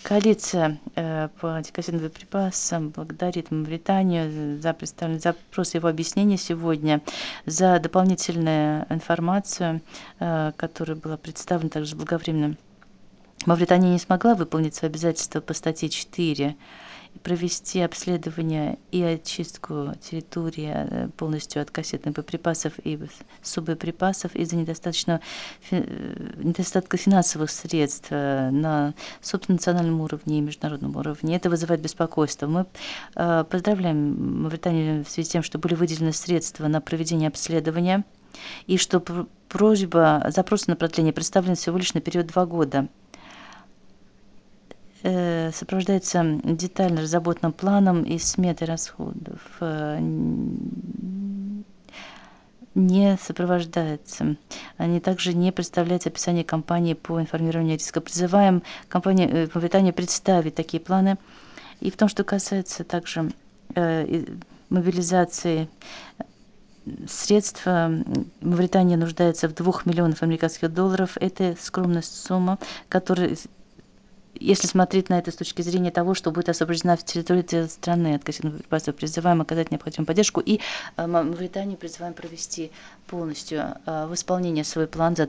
Коалиция по антикассетным боеприпасам благодарит Мавританию за представленный запрос и его объяснение сегодня, за дополнительную информацию, которая была представлена также заблаговременно. Мавритания не смогла выполнить свои обязательства по статье 4, провести обследование и очистку территории полностью от кассетных боеприпасов и суббоеприпасов из-за недостатка финансовых средств на собственном национальном уровне и международном уровне. Это вызывает беспокойство. Мы поздравляем Мавританию в связи с тем, что были выделены средства на проведение обследования и что запрос на продление представлен всего лишь на период 2 года. Сопровождается детально разработанным планом и сметой расходов. Не сопровождается. Они также не представляют описание кампании по информированию риска. Призываем компанию Мавританию представить такие планы. И в том, что касается также мобилизации средств, Мавритания нуждается в 2 миллионах американских долларов. Это скромная сумма, которая, если смотреть на это с точки зрения того, что будет освобождена территория страны от кассетных боеприпасов, призываем оказать необходимую поддержку и Мавританию призываем провести полностью в исполнение свой план за